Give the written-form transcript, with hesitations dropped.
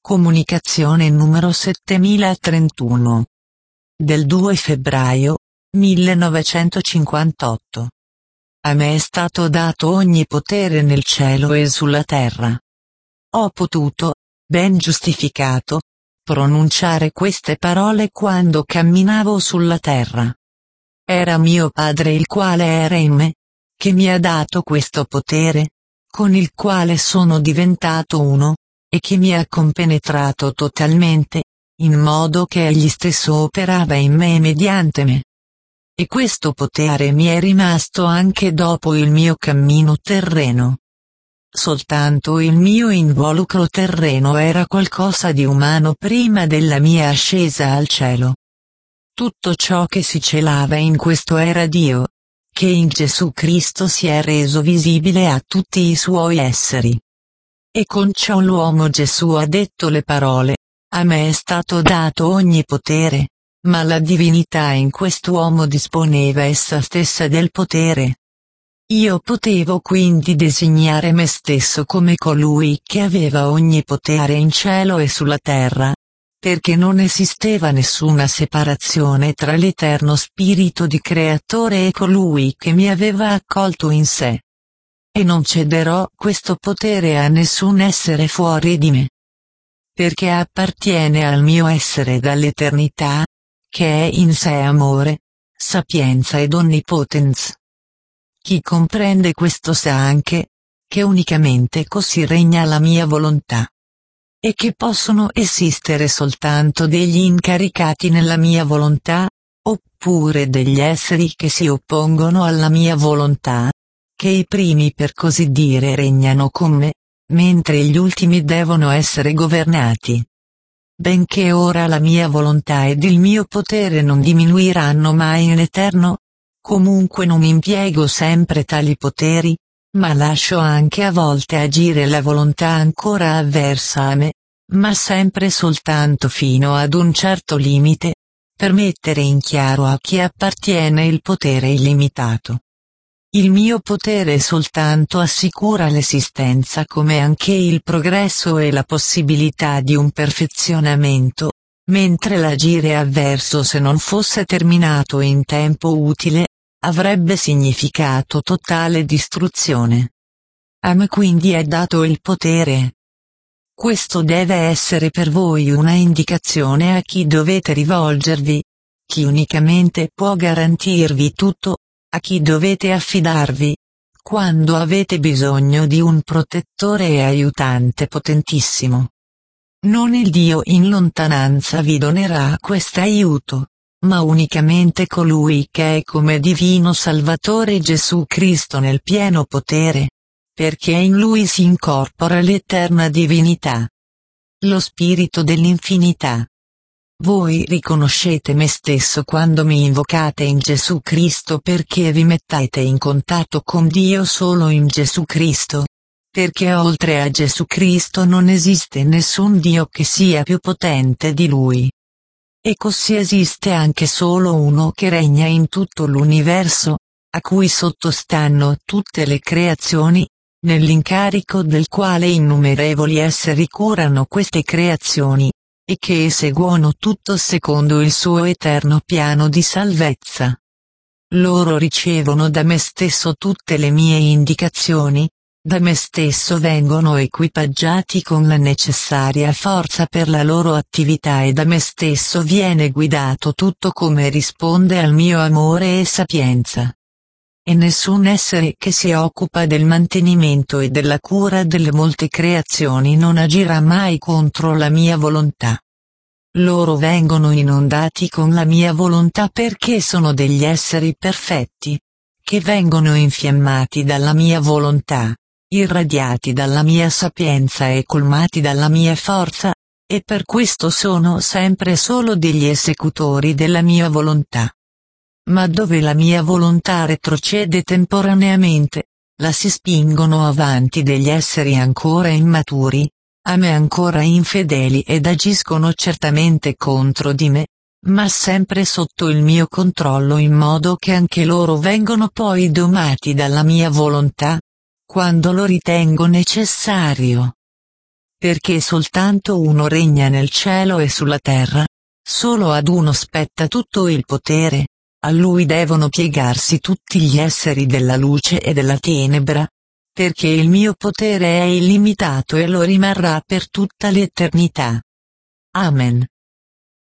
Comunicazione numero 7031. Del 2 febbraio 1958. A me è stato dato ogni potere nel cielo e sulla terra. Ho potuto, ben giustificato, pronunciare queste parole quando camminavo sulla terra. Era mio Padre il quale era in me, che mi ha dato questo potere, con il quale sono diventato uno, e che mi ha compenetrato totalmente, in modo che egli stesso operava in me e mediante me. E questo potere mi è rimasto anche dopo il mio cammino terreno. Soltanto il mio involucro terreno era qualcosa di umano prima della mia ascesa al cielo. Tutto ciò che si celava in questo era Dio, che in Gesù Cristo si è reso visibile a tutti i suoi esseri. E con ciò l'uomo Gesù ha detto le parole: a me è stato dato ogni potere, ma la divinità in quest'uomo disponeva essa stessa del potere. Io potevo quindi designare me stesso come colui che aveva ogni potere in cielo e sulla terra, perché non esisteva nessuna separazione tra l'eterno spirito di creatore e colui che mi aveva accolto in sé. E non cederò questo potere a nessun essere fuori di me. Perché appartiene al mio essere dall'eternità, che è in sé amore, sapienza ed onnipotenza. Chi comprende questo sa anche, che unicamente così regna la mia volontà. E che possono esistere soltanto degli incaricati nella mia volontà, oppure degli esseri che si oppongono alla mia volontà, che i primi per così dire regnano con me, mentre gli ultimi devono essere governati. Benché ora la mia volontà ed il mio potere non diminuiranno mai in eterno, comunque non impiego sempre tali poteri, ma lascio anche a volte agire la volontà ancora avversa a me, ma sempre soltanto fino ad un certo limite, per mettere in chiaro a chi appartiene il potere illimitato. Il mio potere soltanto assicura l'esistenza come anche il progresso e la possibilità di un perfezionamento, mentre l'agire avverso se non fosse terminato in tempo utile, avrebbe significato totale distruzione. A me quindi è dato il potere. Questo deve essere per voi una indicazione a chi dovete rivolgervi, chi unicamente può garantirvi tutto, a chi dovete affidarvi, quando avete bisogno di un protettore e aiutante potentissimo. Non il Dio in lontananza vi donerà questo aiuto, ma unicamente colui che è come divino Salvatore Gesù Cristo nel pieno potere, perché in Lui si incorpora l'eterna divinità. Lo Spirito dell'infinità. Voi riconoscete me stesso quando mi invocate in Gesù Cristo perché vi mettete in contatto con Dio solo in Gesù Cristo, perché oltre a Gesù Cristo non esiste nessun Dio che sia più potente di Lui. E così esiste anche solo uno che regna in tutto l'universo, a cui sottostanno tutte le creazioni, nell'incarico del quale innumerevoli esseri curano queste creazioni, e che eseguono tutto secondo il suo eterno piano di salvezza. Loro ricevono da me stesso tutte le mie indicazioni, da me stesso vengono equipaggiati con la necessaria forza per la loro attività e da me stesso viene guidato tutto come risponde al mio amore e sapienza. E nessun essere che si occupa del mantenimento e della cura delle molte creazioni non agirà mai contro la mia volontà. Loro vengono inondati con la mia volontà perché sono degli esseri perfetti, che vengono infiammati dalla mia volontà, irradiati dalla mia sapienza e colmati dalla mia forza, e per questo sono sempre solo degli esecutori della mia volontà. Ma dove la mia volontà retrocede temporaneamente, la si spingono avanti degli esseri ancora immaturi, a me ancora infedeli ed agiscono certamente contro di me, ma sempre sotto il mio controllo in modo che anche loro vengono poi domati dalla mia volontà, quando lo ritengo necessario. perché soltanto uno regna nel cielo e sulla terra, solo ad uno spetta tutto il potere, a lui devono piegarsi tutti gli esseri della luce e della tenebra, perché il mio potere è illimitato e lo rimarrà per tutta l'eternità. Amen.